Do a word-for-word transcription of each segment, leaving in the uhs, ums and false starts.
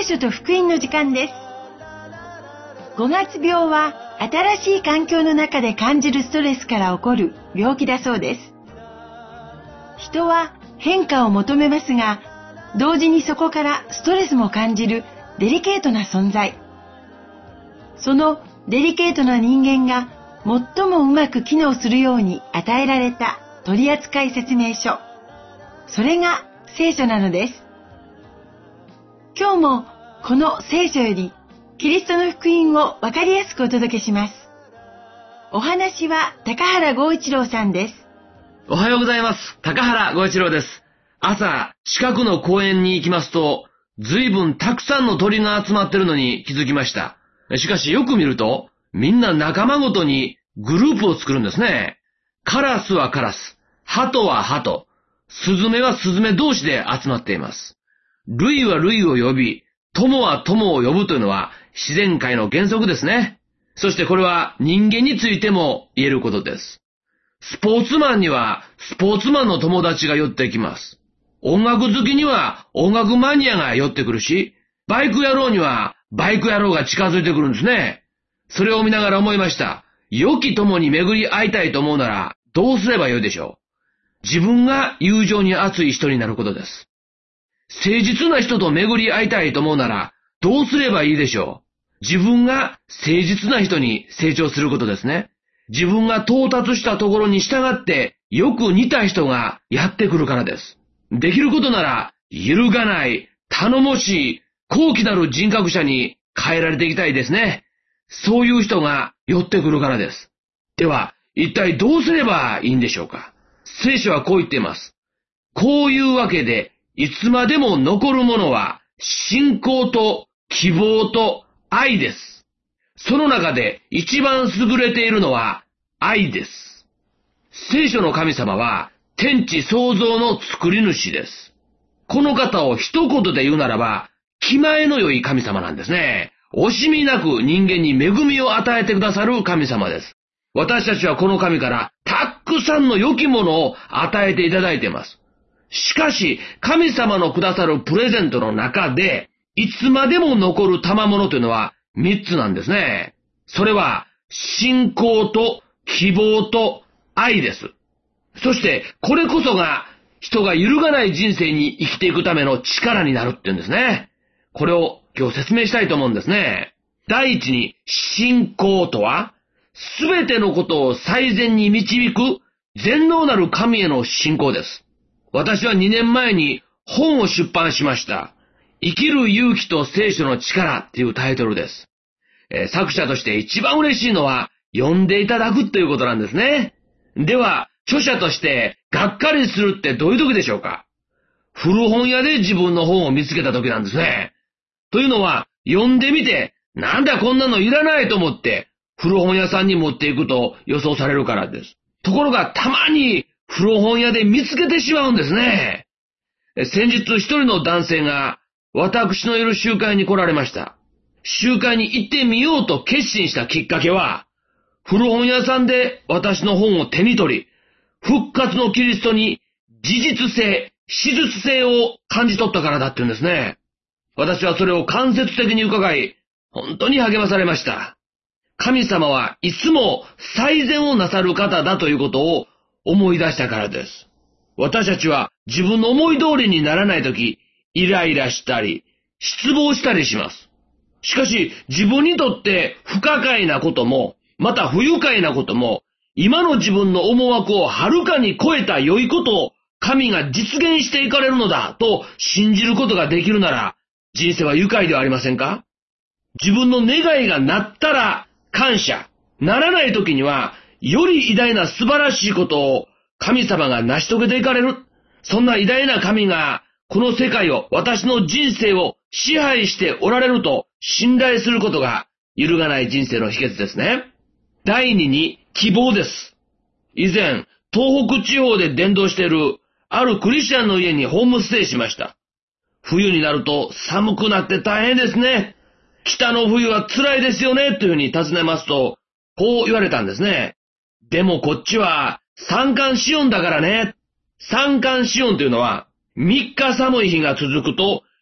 聖書と福音の時間です。ごがつ病は新しい環境の中で感じるストレスから起こる病気だそうです。人は変化を求めますが、同時にそこからストレスも感じるデリケートな存在。そのデリケートな人間が最もうまく機能するように与えられた取扱説明書。それが聖書なのです。今日もこの聖書よりキリストの福音をわかりやすくお届けします。お話は高原剛一郎さんです。 おはようございます。高原剛一郎です。朝、近くの公園に行きますと、随分たくさんの鳥が集まってるのに気づきました。しかしよく見ると、みんな仲間ごとにグループを作るんですね。カラスはカラス、ハトはハト、スズメはスズメ同士で集まっています。類は類を呼び、友は友を呼ぶというのは自然界の原則ですね。そしてこれは人間についても言えることです。スポーツマンにはスポーツマンの友達が寄ってきます。音楽好きには音楽マニアが寄ってくるし、バイク野郎にはバイク野郎が近づいてくるんですね。それを見ながら思いました。良き友に巡り会いたいと思うならどうすればよいでしょう。自分が友情に熱い人になることです。誠実な人と巡り会いたいと思うならどうすればいいでしょう。自分が誠実な人に成長することですね。自分が到達したところに従ってよく似た人がやってくるからです。できることなら揺るがない、頼もしい、高貴なる人格者に変えられていきたいですね。そういう人が寄ってくるからです。では、一体どうすればいいんでしょうか。聖書はこう言っています。こういうわけで、いつまでも残るものは信仰と希望と愛です。その中で一番優れているのは愛です。聖書の神様は天地創造の作り主です。この方を一言で言うならば、気前の良い神様なんですね。惜しみなく人間に恵みを与えてくださる神様です。私たちはこの神からたくさんの良きものを与えていただいています。しかし、神様のくださるプレゼントの中で、いつまでも残る賜物というのは三つなんですね。それは、信仰と希望と愛です。そして、これこそが、人が揺るがない人生に生きていくための力になるっていうんですね。これを今日説明したいと思うんですね。第一に、信仰とは、すべてのことを最善に導く全能なる神への信仰です。私はにねんまえに本を出版しました。生きる勇気と聖書の力っていうタイトルです。えー、作者として一番嬉しいのは読んでいただくということなんですね。では、著者としてがっかりするってどういう時でしょうか。古本屋で自分の本を見つけた時なんですね。というのは、読んでみて、なんだこんなのいらないと思って古本屋さんに持っていくと予想されるからです。ところがたまに古本屋で見つけてしまうんですね。先日一人の男性が私のいる集会に来られました。集会に行ってみようと決心したきっかけは、古本屋さんで私の本を手に取り、復活のキリストに事実性、史実性を感じ取ったからだって言うんですね。私はそれを間接的に伺い、本当に励まされました。神様はいつも最善をなさる方だということを思い出したからです。私たちは自分の思い通りにならないとき、イライラしたり、失望したりします。しかし、自分にとって不可解なことも、また不愉快なことも、今の自分の思惑をはるかに超えた良いことを神が実現していかれるのだと信じることができるなら、人生は愉快ではありませんか？自分の願いがなったら感謝、ならないときには、より偉大な素晴らしいことを神様が成し遂げていかれる。そんな偉大な神がこの世界を、私の人生を支配しておられると信頼することが揺るがない人生の秘訣ですね。第二に希望です。以前、東北地方で伝道しているあるクリスチャンの家にホームステイしました。冬になると寒くなって大変ですね。北の冬は辛いですよねというふうに尋ねますと、こう言われたんですね。でもこっちは三寒四温だからね。三寒四温というのはみっか寒い日が続くと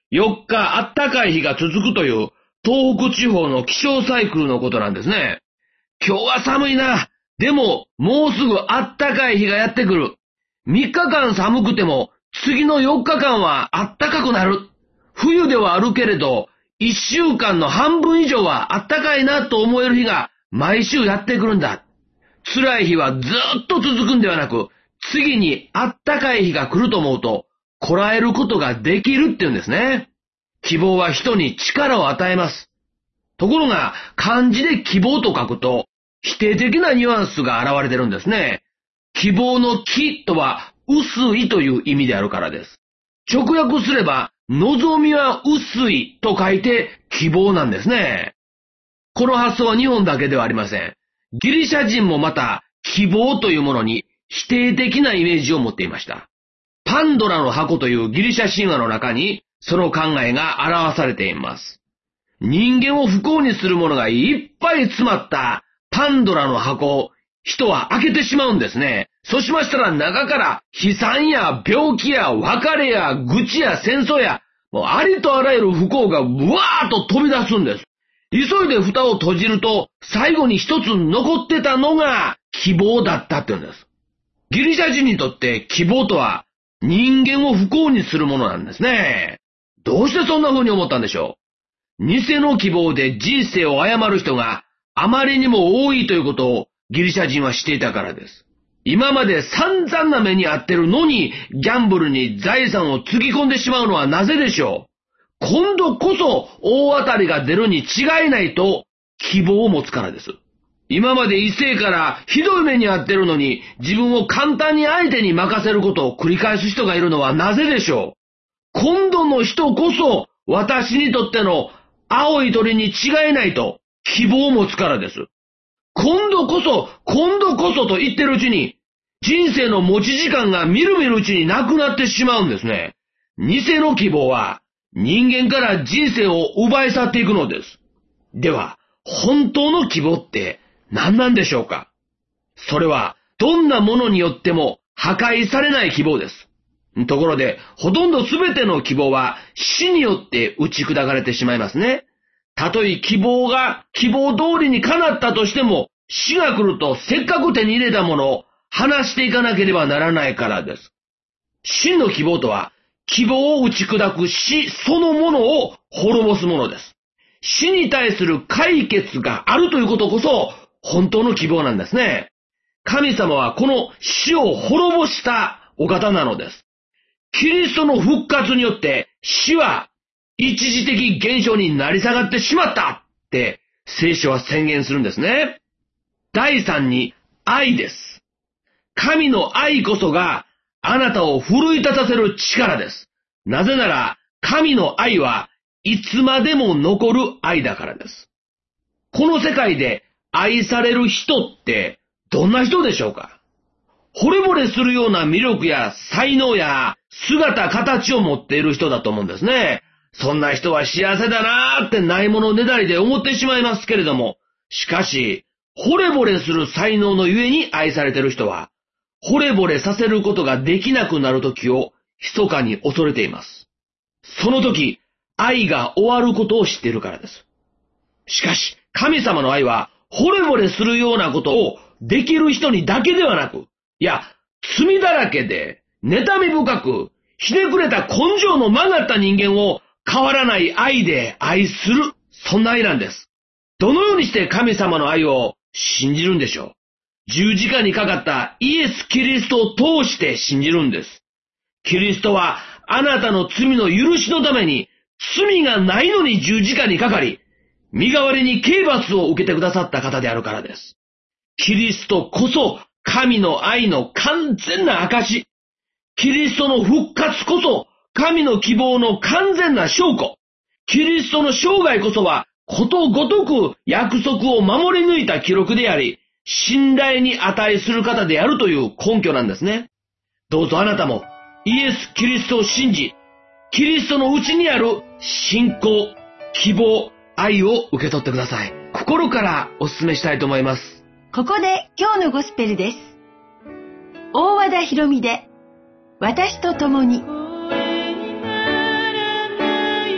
よっか暖かい日が続くという東北地方の気象サイクルのことなんですね。今日は寒いな。でももうすぐ暖かい日がやってくる。みっかかん寒くても次のよっかかんは暖かくなる。冬ではあるけれど、いっしゅうかんの半分以上は暖かいなと思える日が毎週やってくるんだ。辛い日はずっと続くんではなく、次に暖かい日が来ると思うと、こらえることができるって言うんですね。希望は人に力を与えます。ところが、漢字で希望と書くと、否定的なニュアンスが現れてるんですね。希望の希とは、薄いという意味であるからです。直訳すれば、望みは薄いと書いて希望なんですね。この発想は日本だけではありません。ギリシャ人もまた希望というものに否定的なイメージを持っていました。パンドラの箱というギリシャ神話の中にその考えが表されています。人間を不幸にするものがいっぱい詰まったパンドラの箱を人は開けてしまうんですね。そうしましたら中から悲惨や病気や別れや愚痴や戦争やもうありとあらゆる不幸がブワーッと飛び出すんです。急いで蓋を閉じると最後に一つ残ってたのが希望だったって言うんです。ギリシャ人にとって希望とは人間を不幸にするものなんですね。どうしてそんな風に思ったんでしょう。偽の希望で人生を誤る人があまりにも多いということをギリシャ人は知っていたからです。今まで散々な目に遭ってるのにギャンブルに財産をつぎ込んでしまうのはなぜでしょう。今度こそ大当たりが出るに違いないと希望を持つからです。今まで異性からひどい目に遭ってるのに自分を簡単に相手に任せることを繰り返す人がいるのはなぜでしょう。今度の人こそ私にとっての青い鳥に違いないと希望を持つからです。今度こそ、今度こそと言ってるうちに人生の持ち時間がみるみるうちになくなってしまうんですね。偽の希望は人間から人生を奪い去っていくのです。では、本当の希望って何なんでしょうか。それはどんなものによっても破壊されない希望です。ところで、ほとんど全ての希望は死によって打ち砕かれてしまいますね。たとえ希望が希望通りに叶ったとしても、死が来るとせっかく手に入れたものを離していかなければならないからです。真の希望とは、希望を打ち砕く死そのものを滅ぼすものです。死に対する解決があるということこそ、本当の希望なんですね。神様はこの死を滅ぼしたお方なのです。キリストの復活によって死は一時的現象になり下がってしまったって聖書は宣言するんですね。第三に愛です。神の愛こそがあなたを奮い立たせる力です。なぜなら神の愛はいつまでも残る愛だからです。この世界で愛される人ってどんな人でしょうか。惚れ惚れするような魅力や才能や姿形を持っている人だと思うんですね。そんな人は幸せだなーってないものねだりで思ってしまいますけれども、しかし惚れ惚れする才能のゆえに愛されている人は惚れ惚れさせることができなくなる時を密かに恐れています。その時愛が終わることを知っているからです。しかし神様の愛は惚れ惚れするようなことをできる人にだけではなく、いや、罪だらけで、妬み深く、ひねくれた根性の曲がった人間を変わらない愛で愛する、そんな愛なんです。どのようにして神様の愛を信じるんでしょう。十字架にかかったイエス・キリストを通して信じるんです。キリストはあなたの罪の許しのために、罪がないのに十字架にかかり、身代わりに刑罰を受けてくださった方であるからです。キリストこそ神の愛の完全な証。キリストの復活こそ神の希望の完全な証拠。キリストの生涯こそはことごとく約束を守り抜いた記録であり、信頼に値する方であるという根拠なんですね。どうぞあなたもイエス・キリストを信じ、キリストのうちにある信仰、希望、愛を受け取ってください。心からお勧めしたいと思います。 ここで今日のゴスペルです。大和田博美で私と共に。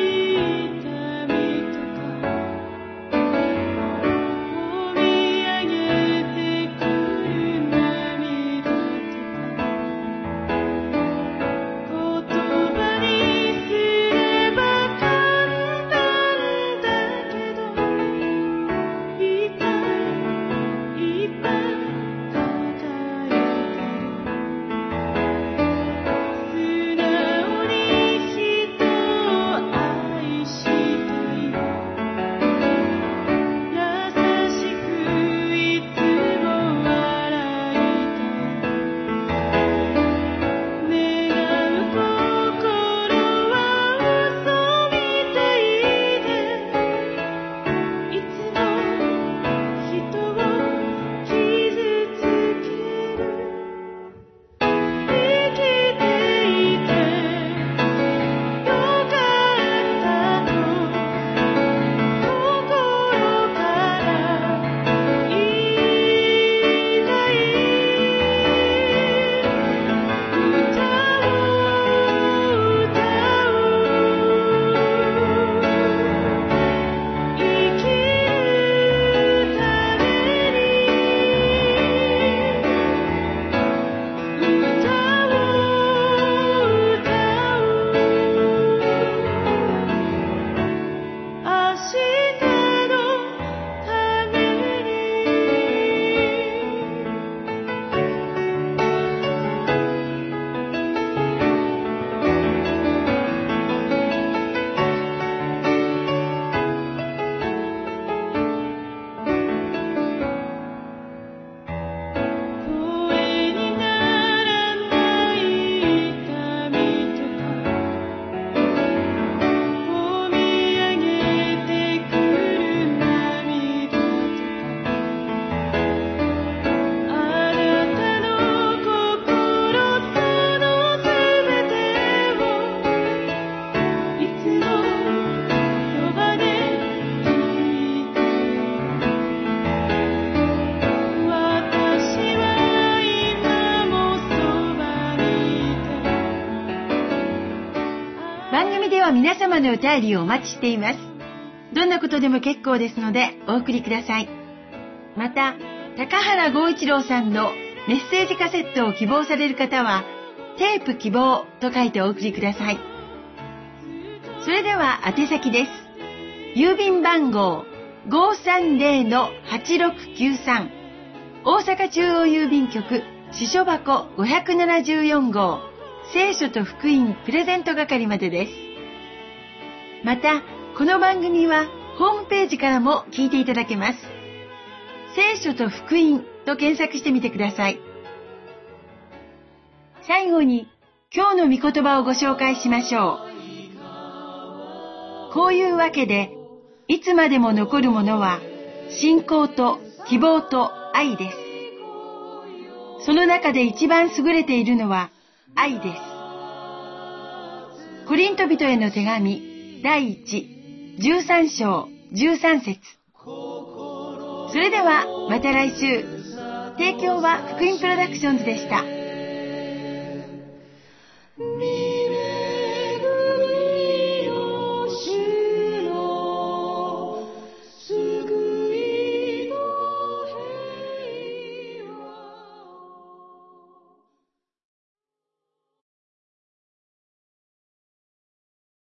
皆様のお便りをお待ちしています。どんなことでも結構ですのでお送りください。また、高原剛一郎さんのメッセージカセットを希望される方は、テープ希望と書いてお送りください。それでは宛先です。郵便番号 ごーさんぜろのはちろくきゅうさん 大阪中央郵便局支所箱ごひゃくななじゅうよん号聖書と福音プレゼント係までです。また、この番組はホームページからも聞いていただけます。聖書と福音と検索してみてください。最後に今日の御言葉をご紹介しましょう。こういうわけで、いつまでも残るものは信仰と希望と愛です。その中で一番優れているのは愛です。コリント人への手紙第一、じゅうさん章じゅうさん節。それではまた来週。提供は福音プロダクションズでした。